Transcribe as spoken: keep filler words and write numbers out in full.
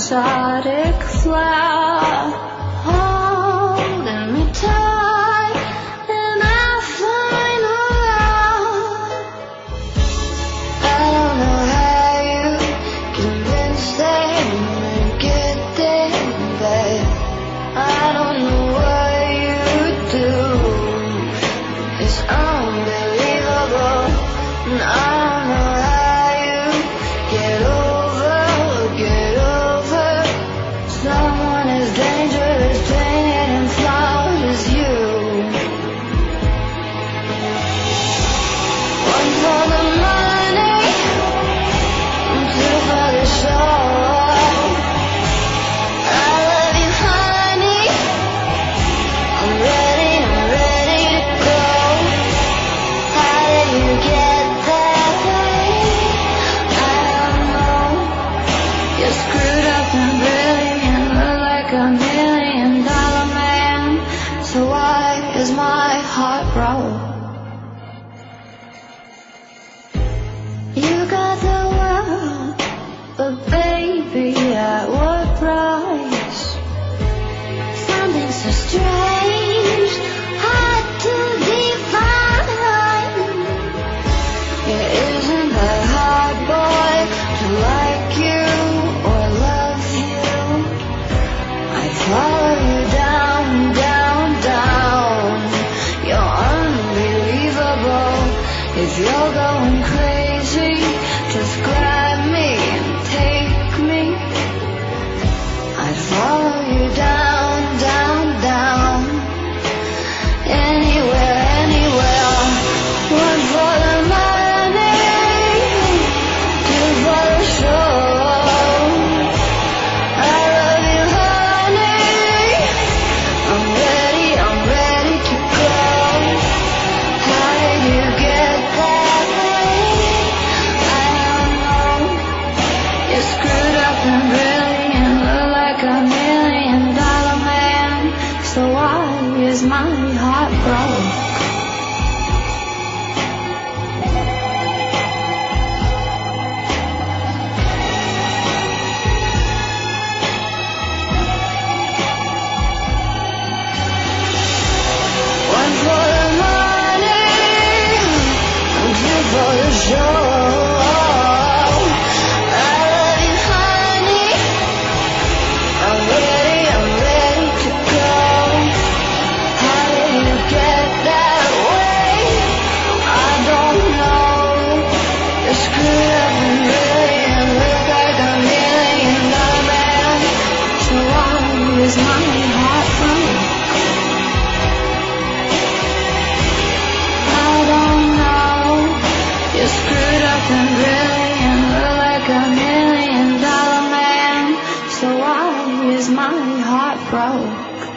exotic flower, holding me tight in our final hour. I don't know how you convinced them to get there, babe. I don't know what you do. It's unbelievable, and I don't know how you get over, get over someone as dangerous, painted and flawed as you. One for the money, two for the show. I love you, honey. I'm ready, I'm ready to go. How did you get that way? I don't know. You're screwed up and brilliant, look like a million dollar man. So why is my heart broke? You got the world, but baby, at what price? Something so strange, hard to define. It isn't that hard, boy, to like you or love you. I'd follow you down, down, down. You're unbelievable. If you're going crazy, just grab me and take me. I'd follow you down, down, down. Anywhere, anywhere. One for the money, two for the show. I love you, honey. I'm ready, I'm ready to go. How did you get that way? I don't know. You're screwed up and brilliant, look like a million dollar man. So why is my heart broke? One for the money, two for the show. I love you, honey. I'm ready, I'm ready to go. How did you get that way? I don't know. You're screwed up and brilliant, look like a million dollar man. So why is my heart broke? I don't know. You're screwed up and brilliant, look like a million dollar man. So why is my heart broke?